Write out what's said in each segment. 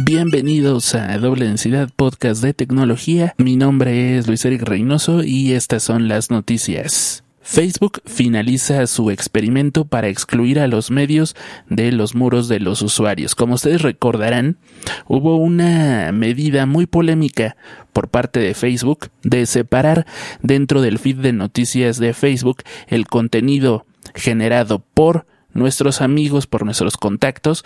Bienvenidos a Doble Densidad Podcast de Tecnología. Mi nombre es Luis Eric Reynoso y estas son las noticias. Facebook finaliza su experimento para excluir a los medios de los muros de los usuarios. Como ustedes recordarán, hubo una medida muy polémica por parte de Facebook de separar dentro del feed de noticias de Facebook el contenido generado por nuestros amigos, por nuestros contactos,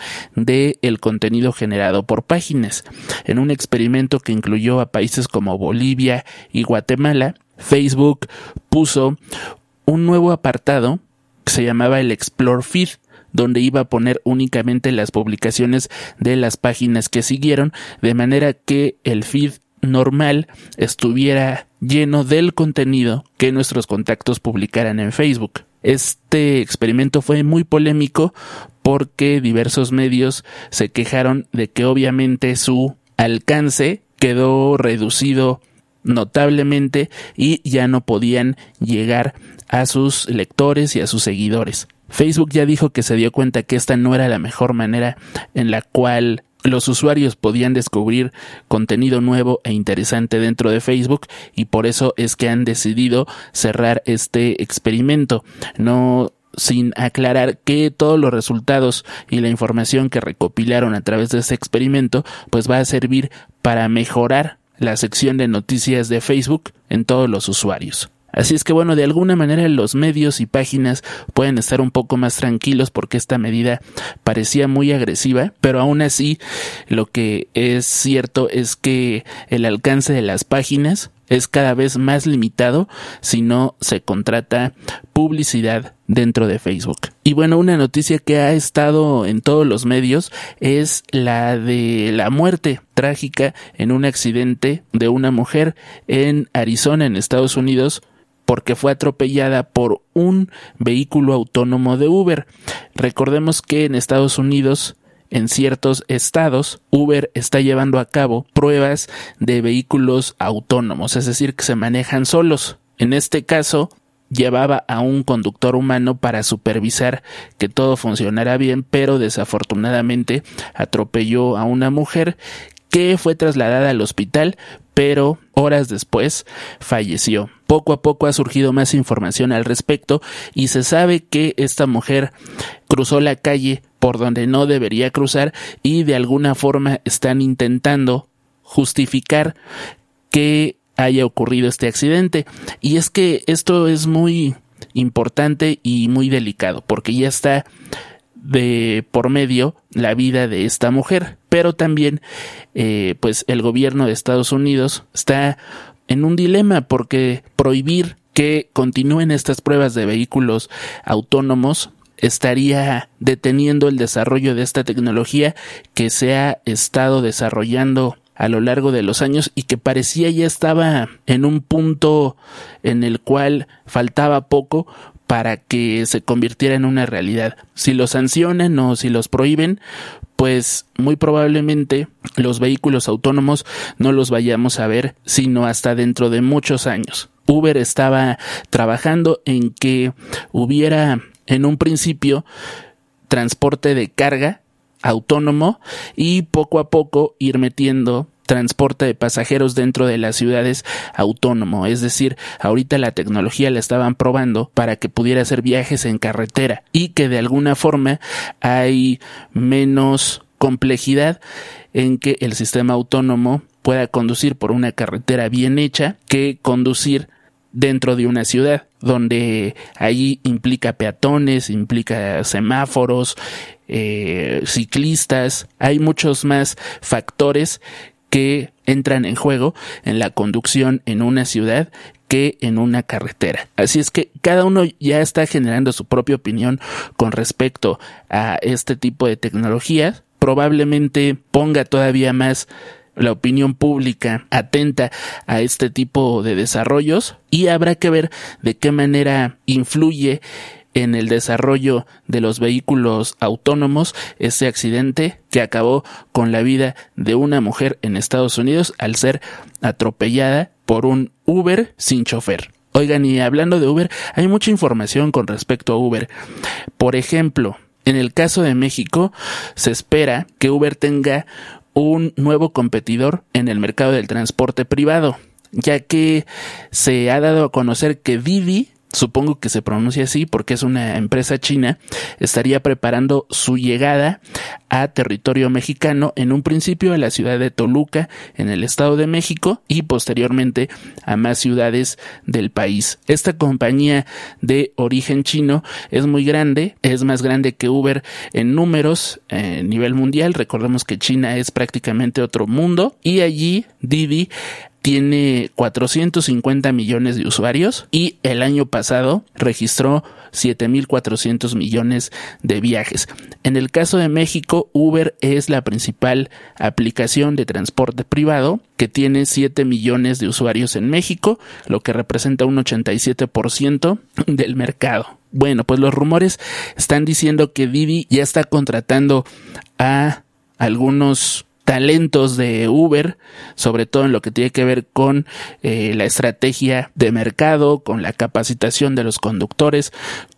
del contenido generado por páginas. En un experimento que incluyó a países como Bolivia y Guatemala, Facebook puso un nuevo apartado que se llamaba el Explore Feed, donde iba a poner únicamente las publicaciones de las páginas que siguieron, de manera que el feed normal estuviera lleno del contenido que nuestros contactos publicaran en Facebook. Este experimento fue muy polémico porque diversos medios se quejaron de que obviamente su alcance quedó reducido notablemente y ya no podían llegar a sus lectores y a sus seguidores. Facebook ya dijo que se dio cuenta que esta no era la mejor manera en la cual los usuarios podían descubrir contenido nuevo e interesante dentro de Facebook y por eso es que han decidido cerrar este experimento, no sin aclarar que todos los resultados y la información que recopilaron a través de este experimento pues va a servir para mejorar la sección de noticias de Facebook en todos los usuarios. Así es que bueno, de alguna manera los medios y páginas pueden estar un poco más tranquilos porque esta medida parecía muy agresiva, pero aún así lo que es cierto es que el alcance de las páginas es cada vez más limitado si no se contrata publicidad dentro de Facebook. Y bueno, una noticia que ha estado en todos los medios es la de la muerte trágica en un accidente de una mujer en Arizona, en Estados Unidos, porque fue atropellada por un vehículo autónomo de Uber. Recordemos que en Estados Unidos, en ciertos estados, Uber está llevando a cabo pruebas de vehículos autónomos, es decir, que se manejan solos. En este caso, llevaba a un conductor humano para supervisar que todo funcionara bien, pero desafortunadamente atropelló a una mujer que fue trasladada al hospital, pero horas después falleció. Poco a poco ha surgido más información al respecto y se sabe que esta mujer cruzó la calle por donde no debería cruzar y de alguna forma están intentando justificar que haya ocurrido este accidente. Y es que esto es muy importante y muy delicado porque ya está de por medio la vida de esta mujer, pero también pues el gobierno de Estados Unidos está en un dilema porque prohibir que continúen estas pruebas de vehículos autónomos estaría deteniendo el desarrollo de esta tecnología que se ha estado desarrollando a lo largo de los años y que parecía ya estaba en un punto en el cual faltaba poco para que se convirtiera en una realidad. Si los sancionan o si los prohíben, pues muy probablemente los vehículos autónomos no los vayamos a ver sino hasta dentro de muchos años. Uber estaba trabajando en que hubiera en un principio transporte de carga autónomo y poco a poco ir metiendo transporte de pasajeros dentro de las ciudades autónomo, es decir, ahorita la tecnología la estaban probando para que pudiera hacer viajes en carretera y que de alguna forma hay menos complejidad en que el sistema autónomo pueda conducir por una carretera bien hecha que conducir dentro de una ciudad, donde ahí implica peatones, implica semáforos, ciclistas, hay muchos más factores que entran en juego en la conducción en una ciudad que en una carretera. Así es que cada uno ya está generando su propia opinión con respecto a este tipo de tecnologías. Probablemente ponga todavía más la opinión pública atenta a este tipo de desarrollos y habrá que ver de qué manera influye en el desarrollo de los vehículos autónomos ese accidente que acabó con la vida de una mujer en Estados Unidos al ser atropellada por un Uber sin chofer. Oigan, y hablando de Uber, hay mucha información con respecto a Uber. Por ejemplo, en el caso de México, se espera que Uber tenga un nuevo competidor en el mercado del transporte privado, ya que se ha dado a conocer que Didi, supongo que se pronuncia así porque es una empresa china, estaría preparando su llegada a territorio mexicano, en un principio a la ciudad de Toluca, en el Estado de México, y posteriormente a más ciudades del país. Esta compañía de origen chino es muy grande, es más grande que Uber en números a nivel mundial. Recordemos que China es prácticamente otro mundo, y allí Didi tiene 450 millones de usuarios y el año pasado registró 7,400 millones de viajes. En el caso de México, Uber es la principal aplicación de transporte privado, que tiene 7 millones de usuarios en México, lo que representa un 87% del mercado. Bueno, pues los rumores están diciendo que Didi ya está contratando a algunos talentos de Uber, sobre todo en lo que tiene que ver con la estrategia de mercado, con la capacitación de los conductores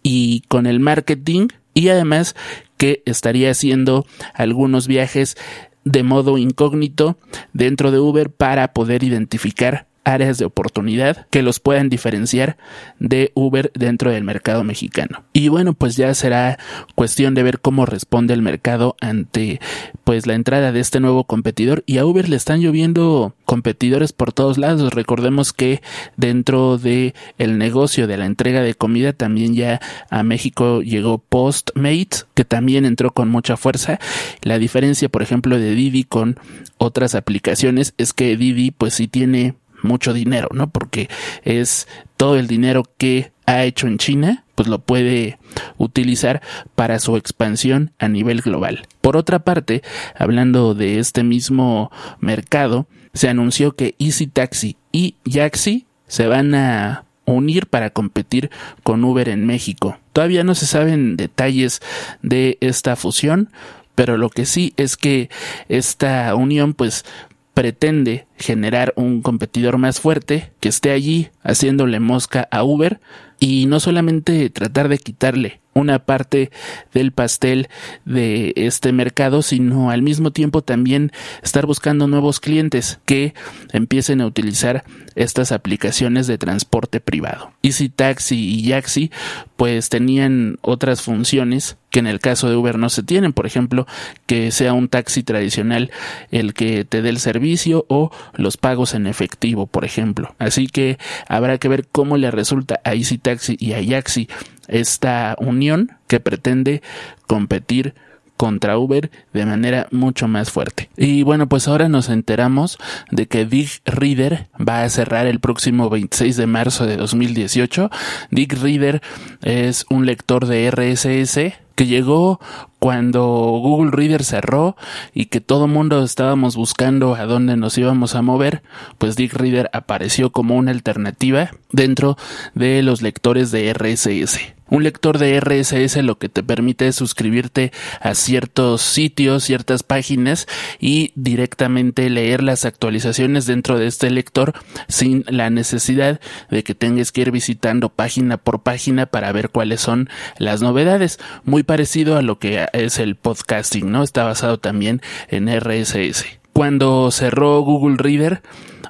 y con el marketing, y además que estaría haciendo algunos viajes de modo incógnito dentro de Uber para poder identificar áreas de oportunidad que los puedan diferenciar de Uber dentro del mercado mexicano. Y bueno, pues ya será cuestión de ver cómo responde el mercado ante pues la entrada de este nuevo competidor. Y a Uber le están lloviendo competidores por todos lados. Recordemos que dentro de el negocio de la entrega de comida también ya a México llegó Postmates, que también entró con mucha fuerza. La diferencia, por ejemplo, de Didi con otras aplicaciones es que Didi pues sí tiene mucho dinero, ¿no? Porque es todo el dinero que ha hecho en China, pues lo puede utilizar para su expansión a nivel global. Por otra parte, hablando de este mismo mercado, se anunció que Easy Taxi y Yaxi se van a unir para competir con Uber en México. Todavía no se saben detalles de esta fusión, pero lo que sí es que esta unión pues pretende generar un competidor más fuerte que esté allí haciéndole mosca a Uber, y no solamente tratar de quitarle una parte del pastel de este mercado, sino al mismo tiempo también estar buscando nuevos clientes que empiecen a utilizar estas aplicaciones de transporte privado. Easy Taxi y Yaxi pues tenían otras funciones que en el caso de Uber no se tienen, por ejemplo, que sea un taxi tradicional el que te dé el servicio, o los pagos en efectivo, por ejemplo. Así que habrá que ver cómo le resulta a Easy Taxi y a Yaxi esta unión que pretende competir contra Uber de manera mucho más fuerte. Y bueno, pues ahora nos enteramos de que Dig Reader va a cerrar el próximo 26 de marzo de 2018. Dig Reader es un lector de RSS que llegó cuando Google Reader cerró y que todo mundo estábamos buscando a dónde nos íbamos a mover. Pues Dig Reader apareció como una alternativa dentro de los lectores de RSS. Un lector de RSS lo que te permite es suscribirte a ciertos sitios, ciertas páginas, y directamente leer las actualizaciones dentro de este lector sin la necesidad de que tengas que ir visitando página por página para ver cuáles son las novedades. Muy parecido a lo que es el podcasting, ¿no? Está basado también en RSS. Cuando cerró Google Reader,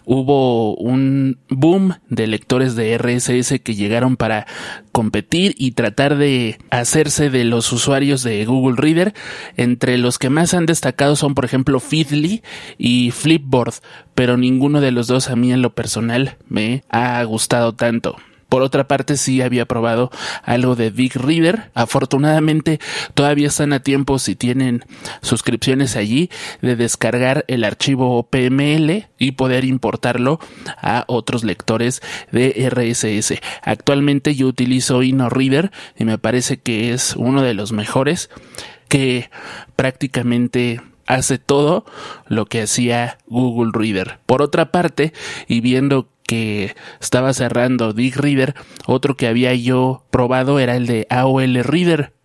hubo un boom de lectores de RSS que llegaron para competir y tratar de hacerse de los usuarios de Google Reader. Entre los que más han destacado son, por ejemplo, Feedly y Flipboard, pero ninguno de los dos a mí en lo personal me ha gustado tanto. Por otra parte, sí había probado algo de Dig Reader. Afortunadamente, todavía están a tiempo, si tienen suscripciones allí, de descargar el archivo PML y poder importarlo a otros lectores de RSS. Actualmente yo utilizo InnoReader y me parece que es uno de los mejores, que prácticamente hace todo lo que hacía Google Reader. Por otra parte, y viendo que estaba cerrando Dig Reader, otro que había yo probado era el de AOL Reader,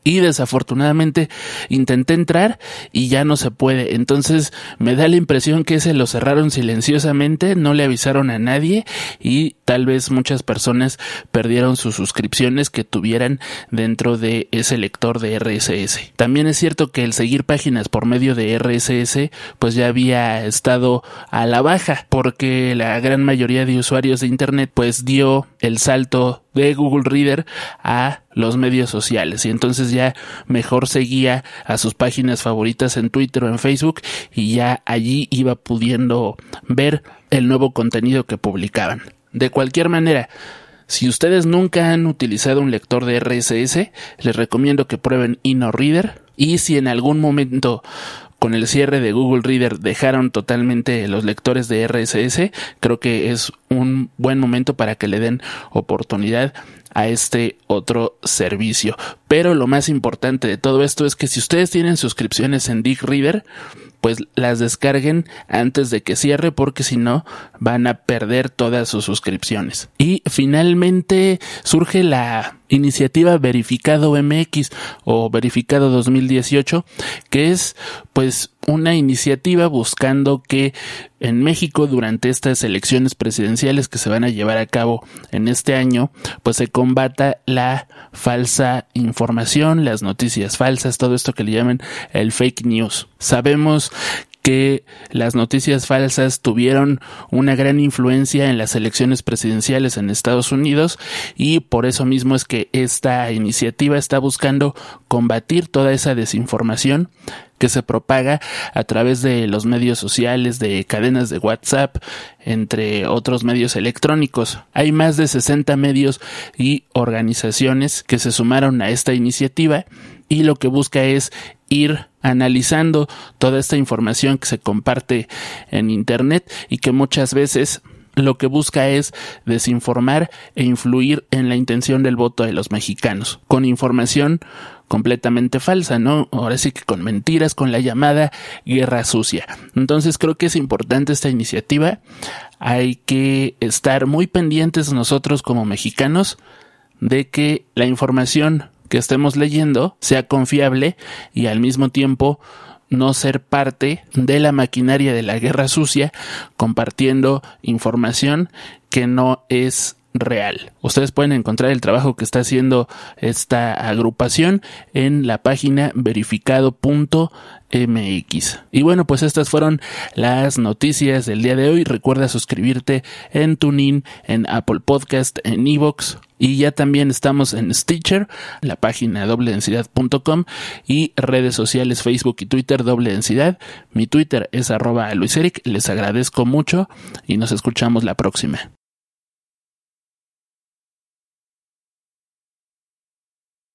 y desafortunadamente intenté entrar y ya no se puede. Entonces me da la impresión que se lo cerraron silenciosamente, no le avisaron a nadie y tal vez muchas personas perdieron sus suscripciones que tuvieran dentro de ese lector de RSS. También es cierto que el seguir páginas por medio de RSS pues ya había estado a la baja, porque la gran mayoría de usuarios de internet pues dio el salto de Google Reader a los medios sociales y entonces ya mejor seguía a sus páginas favoritas en Twitter o en Facebook y ya allí iba pudiendo ver el nuevo contenido que publicaban. De cualquier manera, si ustedes nunca han utilizado un lector de RSS, les recomiendo que prueben InnoReader, y si en algún momento con el cierre de Google Reader dejaron totalmente los lectores de RSS, creo que es un buen momento para que le den oportunidad a este otro servicio. Pero lo más importante de todo esto es que si ustedes tienen suscripciones en Dig Reader, pues las descarguen antes de que cierre, porque si no van a perder todas sus suscripciones. Y finalmente surge la iniciativa Verificado MX o Verificado 2018, que es pues una iniciativa buscando que en México durante estas elecciones presidenciales que se van a llevar a cabo en este año, pues se combata la falsa información, las noticias falsas, todo esto que le llaman el fake news. Sabemos que las noticias falsas tuvieron una gran influencia en las elecciones presidenciales en Estados Unidos, y por eso mismo es que esta iniciativa está buscando combatir toda esa desinformación que se propaga a través de los medios sociales, de cadenas de WhatsApp, entre otros medios electrónicos. Hay más de 60 medios y organizaciones que se sumaron a esta iniciativa, y lo que busca es ir analizando toda esta información que se comparte en Internet y que muchas veces lo que busca es desinformar e influir en la intención del voto de los mexicanos, con información completamente falsa, ¿no? Ahora sí que con mentiras, con la llamada guerra sucia. Entonces creo que es importante esta iniciativa. Hay que estar muy pendientes nosotros como mexicanos de que la información que estemos leyendo sea confiable y al mismo tiempo no ser parte de la maquinaria de la guerra sucia compartiendo información que no es real. Ustedes pueden encontrar el trabajo que está haciendo esta agrupación en la página verificado.mx. Y bueno, pues estas fueron las noticias del día de hoy. Recuerda suscribirte en TuneIn, en Apple Podcast, en iVoox, y ya también estamos en Stitcher, la página dobledensidad.com, y redes sociales Facebook y Twitter Doble Densidad. Mi Twitter es @LuisEric. Les agradezco mucho y nos escuchamos la próxima.